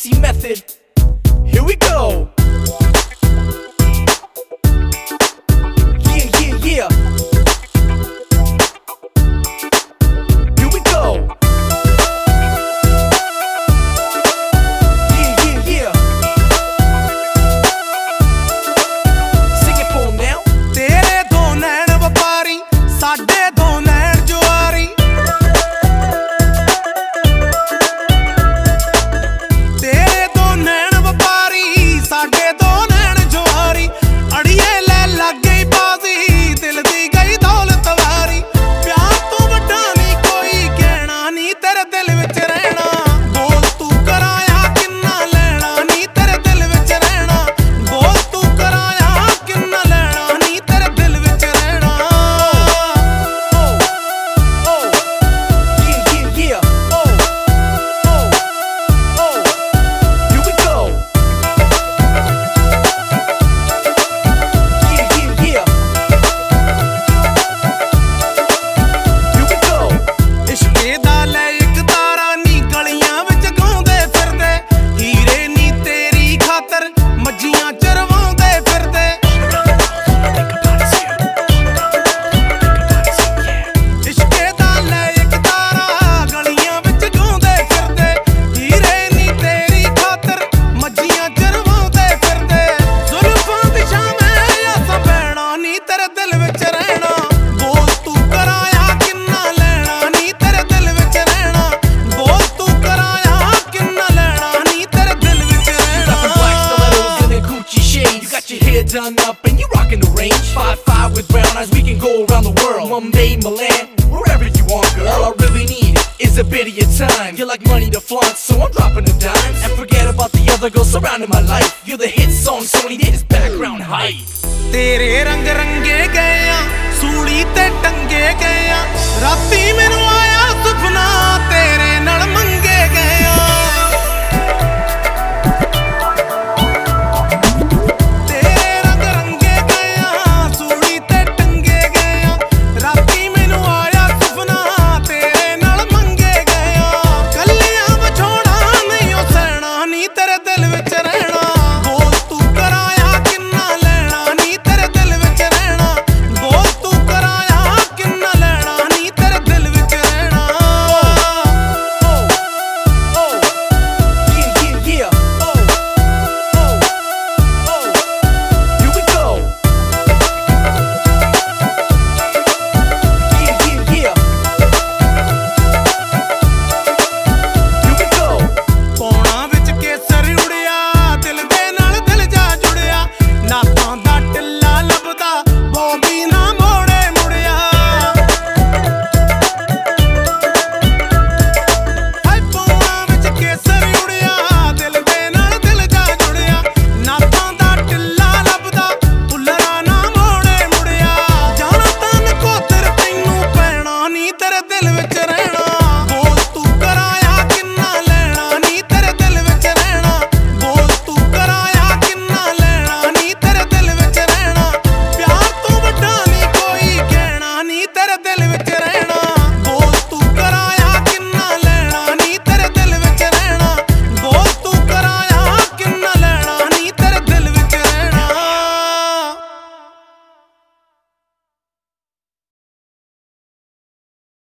Tracy method. Here we go. Yeah, yeah, yeah. Here we go. Yeah, yeah, yeah. Sing it for 'em now. तेरे दो नैन व्यापारी साडे दो नैन जुआरी तेरे दो नैन व्यापारी साडे दो नैन जुआरी अड़िए ले लग गई बाजी दिल दी गई दौलत वारी प्यार तो वड्डा नहीं कोई कहना नहीं तेरे दिल विच रहना बोल तू कराया किन्ना लेना नहीं तेरे दिल विच रहना बोल तू कराया किन्ना लेना नहीं तेरे दिल विच रहना Yeah, yeah, yeah. Here we go. Yeah, yeah, yeah. Here we go. इश्के दा ले इक तारा नी गलियां विच गाउंदे फिरदे हीरे नी तेरी खातर मज्जियां चरवाउंदे फिरदे इश्के दा ले इक तारा गलियां विच गाउंदे फिरदे हीरे नी तेरी खातर मज्जियां चरवाउंदे फिरदे जुल्फां दी शामें आसा पैना नी तेरे दिल विच रहना बोल तू कराया किन्ना लेना नी तेरे दिल विच रहना बोल तू कराया किन्ना लेना नी तेरे दिल विच Got the black रहना stilettos and the Gucci shades. You got your hair done up and you rockin' the range. 5'5" with brown eyes, we can go around the world. Mumbai, Milan, wherever you want, girl. All I really need is a bit of your time. You like money to flaunt, so I'm dropping the dimes. And forget about the other girls surrounding my life. You're the hit song, so we need is background hype. तेरे रंग रंगे गए आ सूली ते टंगे गए आ राती मैनू